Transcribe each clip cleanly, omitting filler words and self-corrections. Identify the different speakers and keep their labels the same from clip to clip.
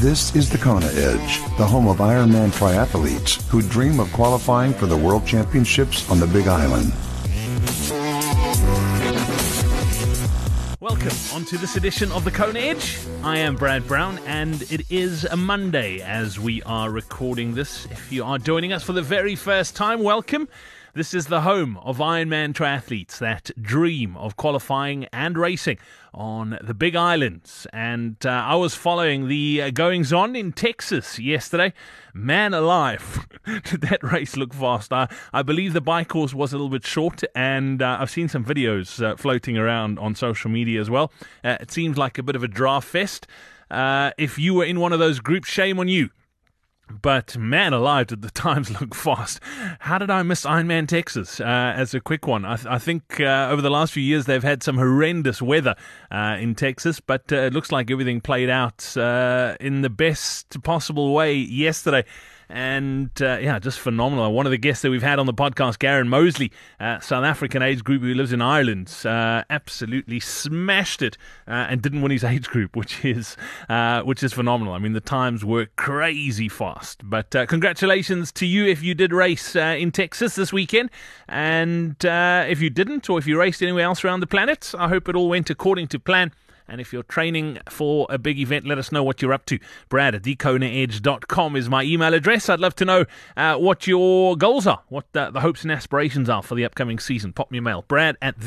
Speaker 1: This is the Kona Edge, the home of Ironman triathletes who dream of qualifying for the World Championships on the Big Island.
Speaker 2: Welcome onto this edition of the Kona Edge. I am Brad Brown, and it is a Monday as we are recording this. If you are joining us for the very first time, welcome. This is the home of Ironman triathletes that dream of qualifying and racing on the Big Islands. And I was following the goings-on in Texas yesterday. Man alive, did that race look fast. I believe the bike course was a little bit short, and I've seen some videos floating around on social media as well. It seems like a bit of a draft fest. If you were in one of those groups, shame on you. But man alive, did the times look fast. How did I miss Ironman Texas as a quick one? I think over the last few years they've had some horrendous weather in Texas, but it looks like everything played out in the best possible way yesterday. And just phenomenal. One of the guests that we've had on the podcast, Garen Mosley, South African age group who lives in Ireland, absolutely smashed it and didn't win his age group, which is phenomenal. I mean, the times were crazy fast. But congratulations to you if you did race in Texas this weekend. And if you didn't, or if you raced anywhere else around the planet, I hope it all went according to plan. And if you're training for a big event, let us know what you're up to. Brad at thekonaedge.com is my email address. I'd love to know what your goals are, what the hopes and aspirations are for the upcoming season. Pop me a mail, Brad at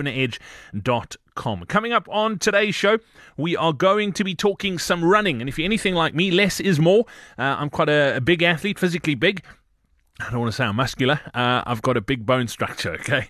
Speaker 2: thekonaedge.com. Coming up on today's show, we are going to be talking some running. And if you're anything like me, less is more. I'm quite a big athlete, physically big. I don't want to sound muscular. I've got a big bone structure, okay?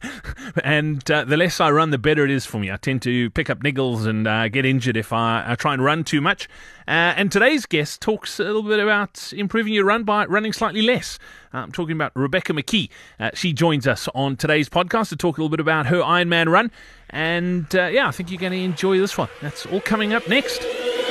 Speaker 2: And the less I run, the better it is for me. I tend to pick up niggles and get injured if I try and run too much. And today's guest talks a little bit about improving your run by running slightly less. I'm talking about Rebecca McKee. She joins us on today's podcast to talk a little bit about her Ironman run. And I think you're going to enjoy this one. That's all coming up next.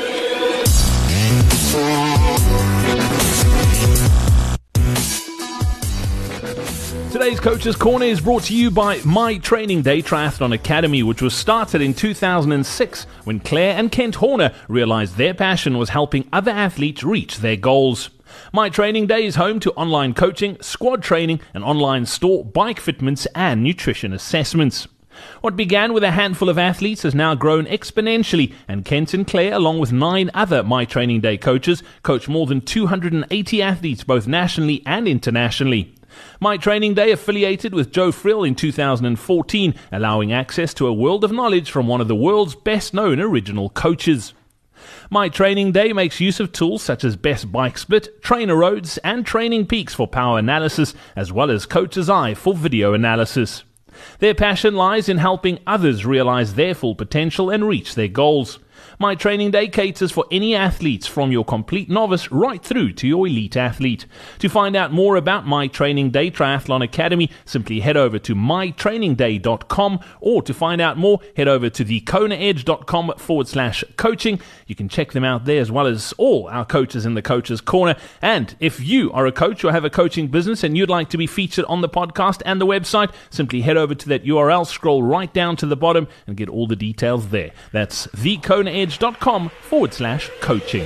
Speaker 2: Today's Coach's Corner is brought to you by My Training Day Triathlon Academy, which was started in 2006 when Claire and Kent Horner realized their passion was helping other athletes reach their goals. My Training Day is home to online coaching, squad training, and online store bike fitments and nutrition assessments. What began with a handful of athletes has now grown exponentially, and Kent and Claire, along with 9 other My Training Day coaches, coach more than 280 athletes both nationally and internationally. My Training Day affiliated with Joe Frill in 2014, allowing access to a world of knowledge from one of the world's best-known original coaches. My Training Day makes use of tools such as Best Bike Split, Trainer Roads, and Training Peaks for power analysis, as well as Coach's Eye for video analysis. Their passion lies in helping others realize their full potential and reach their goals. My Training Day caters for any athletes from your complete novice right through to your elite athlete. To find out more about My Training Day Triathlon Academy, simply head over to mytrainingday.com, or to find out more, head over to thekonaedge.com/coaching. You can check them out there, as well as all our coaches in the Coach's Corner. And if you are a coach or have a coaching business and you'd like to be featured on the podcast and the website, simply head over to that URL, scroll right down to the bottom and get all the details there. That's thekonaedge.com/coaching.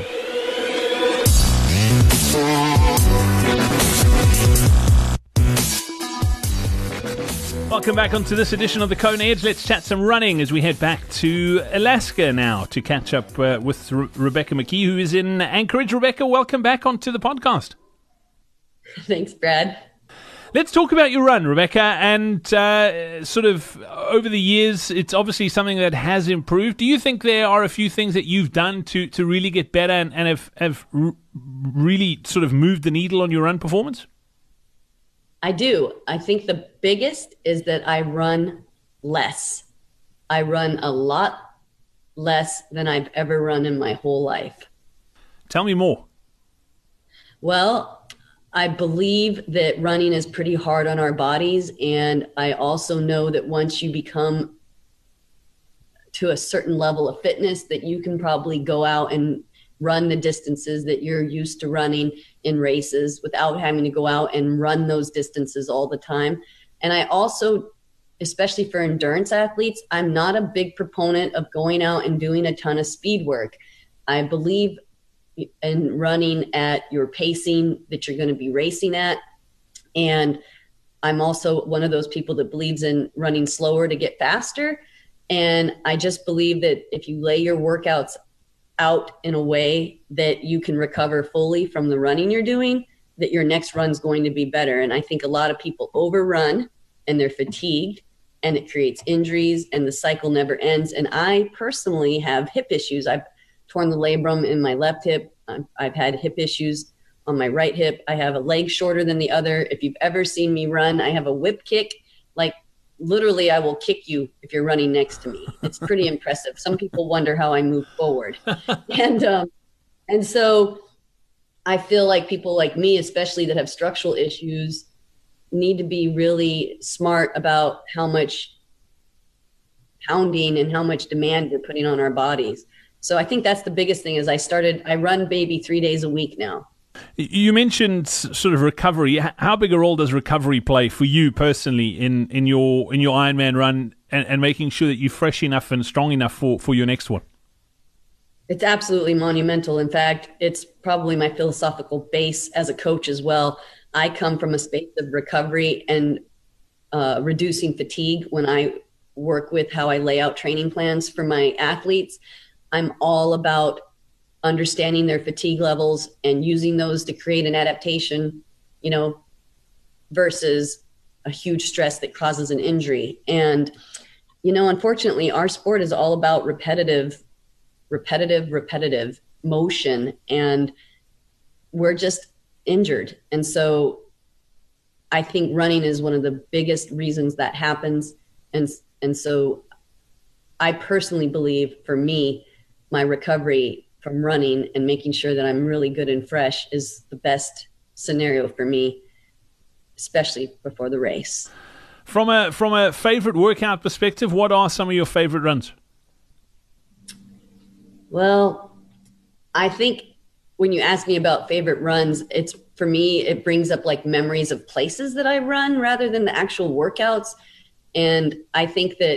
Speaker 2: Welcome back onto this edition of the Kona Edge. Let's chat some running as we head back to Alaska now to catch up with Rebecca McKee, who is in Anchorage. Rebecca, welcome back onto the podcast.
Speaker 3: Thanks, Brad.
Speaker 2: Let's talk about your run, Rebecca, and sort of over the years, it's obviously something that has improved. Do you think there are a few things that you've done to really get better and have really sort of moved the needle on your run performance?
Speaker 3: I do. I think the biggest is that I run less. I run a lot less than I've ever run in my whole life.
Speaker 2: Tell me more.
Speaker 3: Well, I believe that running is pretty hard on our bodies. And I also know that once you become to a certain level of fitness, that you can probably go out and run the distances that you're used to running in races without having to go out and run those distances all the time. And I also, especially for endurance athletes, I'm not a big proponent of going out and doing a ton of speed work. I believe and running at your pacing that you're going to be racing at. And I'm also one of those people that believes in running slower to get faster. And I just believe that if you lay your workouts out in a way that you can recover fully from the running you're doing, that your next run's going to be better. And I think a lot of people overrun and they're fatigued, and it creates injuries, and the cycle never ends. And I personally have hip issues. I've torn the labrum in my left hip. I've had hip issues on my right hip. I have a leg shorter than the other. If you've ever seen me run, I have a whip kick. Like literally, I will kick you if you're running next to me. It's pretty impressive. Some people wonder how I move forward. And so I feel like people like me, especially that have structural issues, need to be really smart about how much pounding and how much demand we're putting on our bodies. So I think that's the biggest thing. Is I run maybe 3 days a week now.
Speaker 2: You mentioned sort of recovery. How big a role does recovery play for you personally in your Ironman run and making sure that you're fresh enough and strong enough for your next one?
Speaker 3: It's absolutely monumental. In fact, it's probably my philosophical base as a coach as well. I come from a space of recovery and reducing fatigue when I work with how I lay out training plans for my athletes. I'm all about understanding their fatigue levels and using those to create an adaptation, versus a huge stress that causes an injury. And, unfortunately, our sport is all about repetitive motion, and we're just injured. And so I think running is one of the biggest reasons that happens. And so I personally believe, for me, my recovery from running and making sure that I'm really good and fresh is the best scenario for me, especially before the race.
Speaker 2: From a favorite workout perspective, what are some of your favorite runs?
Speaker 3: Well, I think when you ask me about favorite runs, for me, it brings up like memories of places that I run rather than the actual workouts. And I think that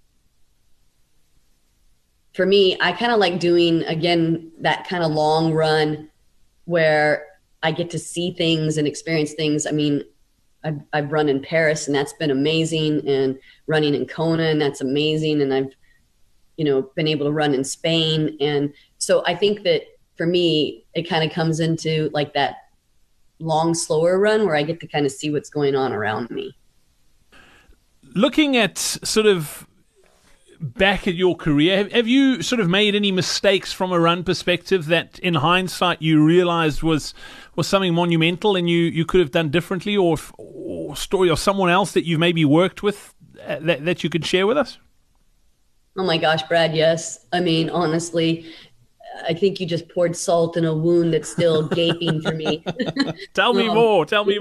Speaker 3: for me, I kind of like doing, again, that kind of long run where I get to see things and experience things. I mean, I've run in Paris, and that's been amazing, and running in Kona, and that's amazing. And I've, been able to run in Spain. And so I think that for me, it kind of comes into like that long, slower run where I get to kind of see what's going on around me.
Speaker 2: Looking at sort of back at your career, have you sort of made any mistakes from a run perspective that in hindsight you realized was something monumental and you could have done differently, or story of someone else that you've maybe worked with that you could share with us?
Speaker 3: Oh my gosh, Brad, yes. I mean, honestly, I think you just poured salt in a wound that's still gaping for me.
Speaker 2: Tell me more.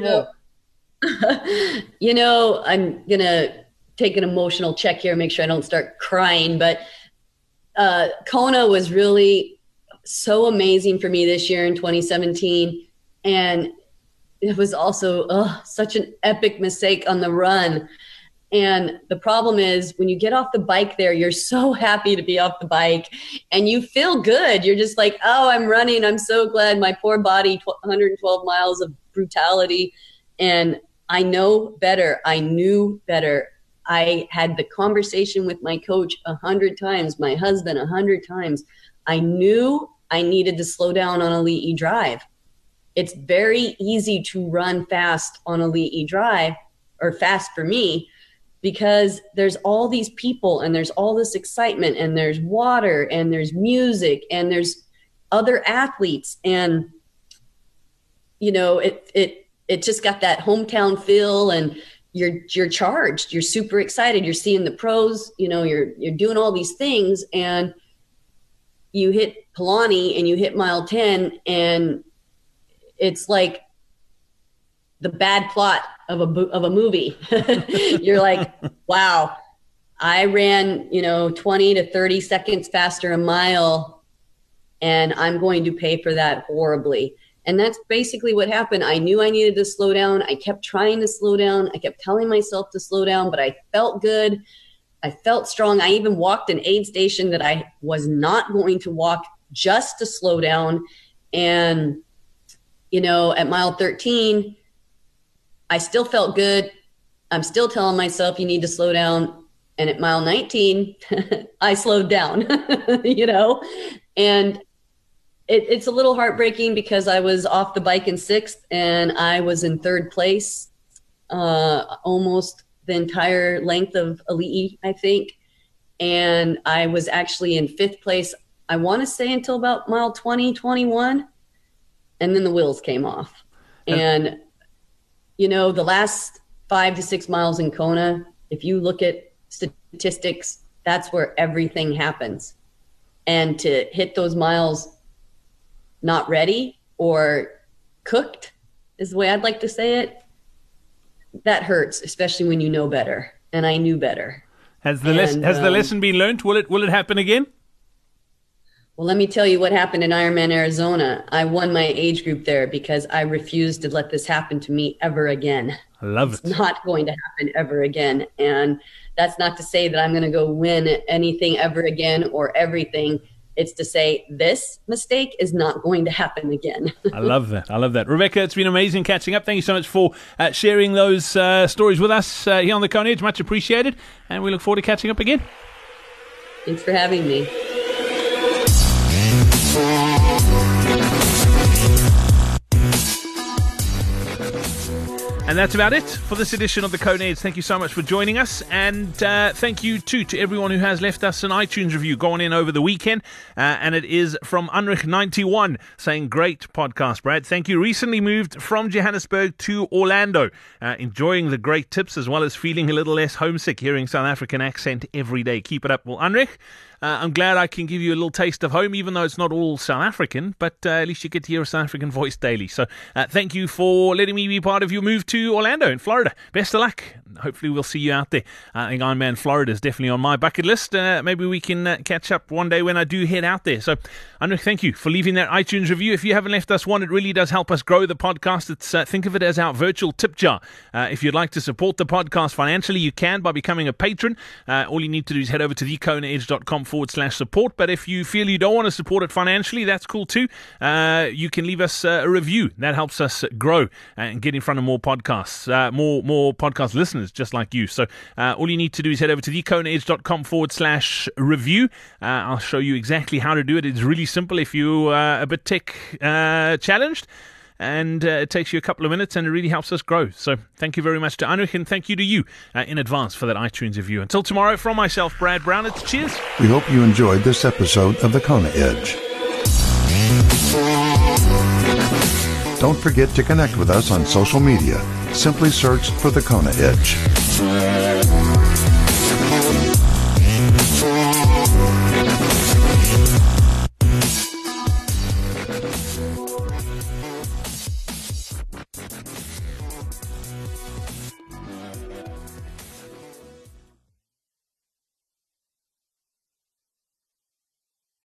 Speaker 3: I'm going to take an emotional check here, make sure I don't start crying. But Kona was really so amazing for me this year in 2017. And it was also such an epic mistake on the run. And the problem is when you get off the bike there, you're so happy to be off the bike and you feel good. You're just like, oh, I'm running. I'm so glad. My poor body, 112 miles of brutality. And I know better. I knew better. I had the conversation with my coach 100 times, my husband 100 times. I knew I needed to slow down on Elite E Drive. It's very easy to run fast on Elite E Drive, or fast for me, because there's all these people and there's all this excitement and there's water and there's music and there's other athletes. And, it just got that hometown feel, and you're charged. You're super excited. You're seeing the pros, you're doing all these things, and you hit Palani and you hit mile 10, and it's like the bad plot of a movie. You're like, wow, I ran, 20 to 30 seconds faster a mile, and I'm going to pay for that horribly. And that's basically what happened. I knew I needed to slow down. I kept trying to slow down. I kept telling myself to slow down, but I felt good. I felt strong. I even walked an aid station that I was not going to walk just to slow down. And, you know, at mile 13, I still felt good. I'm still telling myself you need to slow down. And at mile 19, I slowed down, you know, and it's a little heartbreaking because I was off the bike in 6th and I was in 3rd place, almost the entire length of Ali'i, I think. And I was actually in 5th place, I want to say until about mile 20, 21. And then the wheels came off. And, you know, the last 5 to 6 miles in Kona, if you look at statistics, that's where everything happens. And to hit those miles not ready or cooked is the way I'd like to say it, that hurts, especially when you know better. And I knew better.
Speaker 2: Has the lesson been learned? Will it happen again?
Speaker 3: Well, let me tell you what happened in Ironman Arizona. I won my age group there because I refused to let this happen to me ever again.
Speaker 2: I love it.
Speaker 3: It's not going to happen ever again. And that's not to say that I'm going to go win anything ever again or everything. It's to say this mistake is not going to happen again.
Speaker 2: I love that. I love that. Rebecca, it's been amazing catching up. Thank you so much for sharing those stories with us here on the Kona Edge. Much appreciated. And we look forward to catching up again.
Speaker 3: Thanks for having me.
Speaker 2: And that's about it for this edition of the Kona Edge. Thank you so much for joining us. And thank you, too, to everyone who has left us an iTunes review going in over the weekend. And it is from Unrich91 saying, great podcast, Brad. Thank you. Recently moved from Johannesburg to Orlando. Enjoying the great tips as well as feeling a little less homesick hearing South African accent every day. Keep it up. Well, Unrich, I'm glad I can give you a little taste of home, even though it's not all South African, but at least you get to hear a South African voice daily. So thank you for letting me be part of your move to Orlando in Florida. Best of luck. Hopefully we'll see you out there. I think Ironman Florida is definitely on my bucket list. Maybe we can catch up one day when I do head out there. So, Unrich, thank you for leaving that iTunes review. If you haven't left us one, it really does help us grow the podcast. Think of it as our virtual tip jar. If you'd like to support the podcast financially, you can by becoming a patron. All you need to do is head over to thekonaedge.com/support. But if you feel you don't want to support it financially, that's cool too. You can leave us a review. That helps us grow and get in front of more podcasts, more podcast listeners just like you. So all you need to do is head over to thekonaedge.com/review. I'll show you exactly how to do it. It's really simple if you're a bit tech challenged. And it takes you a couple of minutes and it really helps us grow. So thank you very much to Unrich and thank you to you in advance for that iTunes review. Until tomorrow, from myself, Brad Brown, it's cheers.
Speaker 1: We hope you enjoyed this episode of the Kona Edge. Don't forget to connect with us on social media. Simply search for the Kona Edge.